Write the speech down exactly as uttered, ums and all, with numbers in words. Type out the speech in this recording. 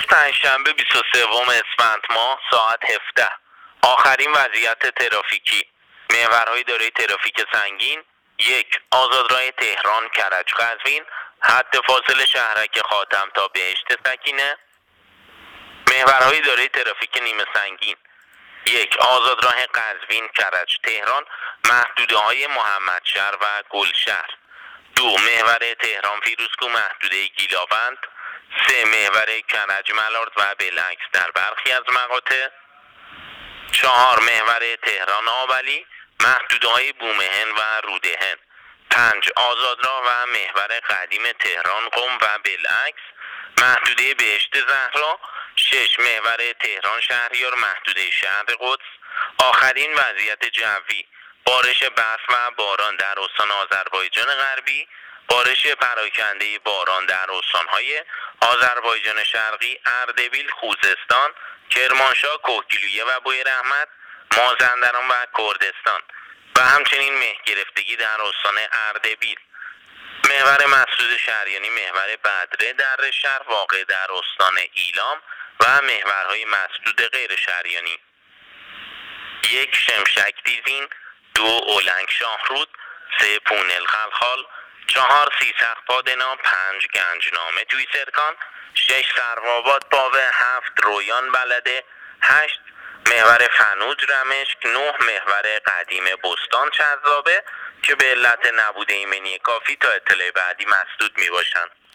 امروز پنجشنبه بیست و سوم اسفند ماه ساعت هفده. آخرین وضعیت ترافیکی. محورهای دارای ترافیک سنگین: یک، آزادراه تهران کرج قزوین، حد فاصل شهرک خاتم تا بهشت سکینه. محورهای دارای ترافیک نیمه سنگین: یک، آزادراه قزوین کرج تهران، محدوده‌های محمدشهر و گلشهر. دو، محور تهران فیروزکوه محدوده گیلاوند. سه، محور کرج ملارد و بالعکس در برخی از مقاطع. چهار، محور تهران آبلی، محدوده‌های بومهن و رودهن. پنج، آزادراه و محور قدیم تهران قم و بالعکس، محدوده بهشت زهرا. شش، محور تهران شهریار محدوده شهر قدس. آخرین وضعیت جوی: بارش برف و باران در استان آذربایجان غربی، بارش پراکنده باران در استان‌های آذربایجان شرقی، اردبیل، خوزستان، کرمانشاه، کوهگیلویه و بویراحمد، مازندران و کردستان و همچنین مه گرفتگی در استان اردبیل. محور مسدود شهریانی محور بدره در شهر واقع در استان ایلام و محورهای مسدود غیر شهریانی: یک، شمشک دیزین. دو، اولنگ شاهرود. سه، پونل خلخال. چهار، سیسق پادنا. پنج، گنجنامه توی سرکان. شش، سروآباد باوه. هفت، رویان بلده. هشت، محور فنوج رمشک. نه، محور قدیم بستان چذابه که به علت نبود ایمنی کافی تا اطلاع بعدی مسدود می باشند.